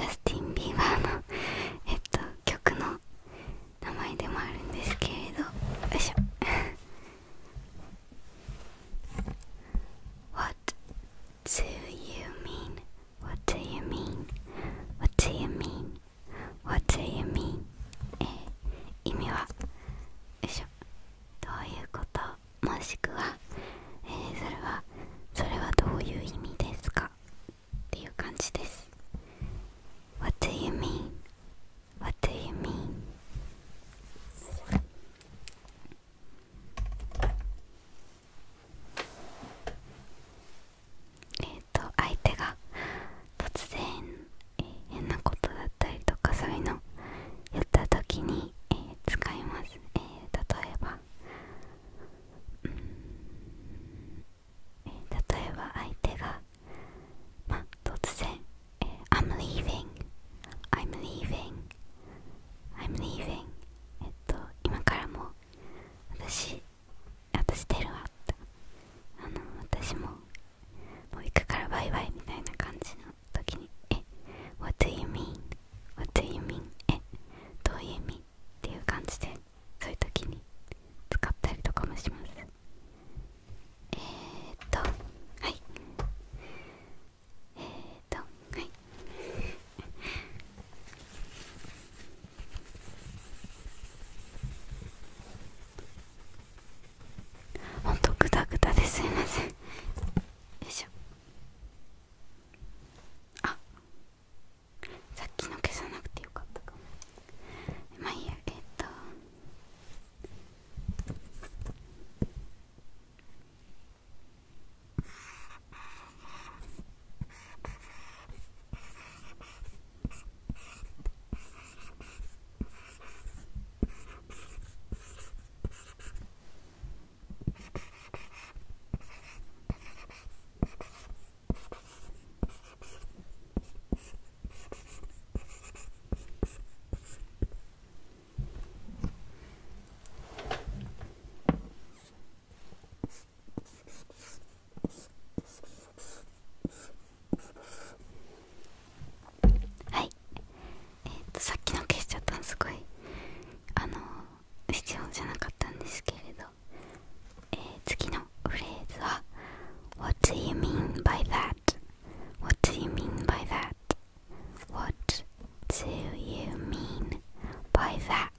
ャスティン・ビーバーの曲の名前でもあるんですけれど、よいしょWhat do you mean? What do you mean? What do you mean? What do you mean? 意味は、よいしょ、どういうこと、もしくは、それはどういう意味ですかっていう感じです。 What do you mean? What do you mean? 相手が突然、変なことだったりとかそういうの言った時に、使います。例えば、相手が、突然、I'm leaving I'm leaving I'm leaving 今からもう私出るわって、私もう行くからバイバイみたいな感じの時に、What do you mean? What do you mean? どういう意味っていう感じで、そういう時に使ったりとかもします。はいはいほんとグダグダですいません。よいしょ。あ、さっきの消さなくてよかったかも。まあいいや。はい、さっきの消しちゃったのすごい必要じゃなかったんですけれど、次のフレーズは What do you mean by that? What do you mean by that? What do you mean by that?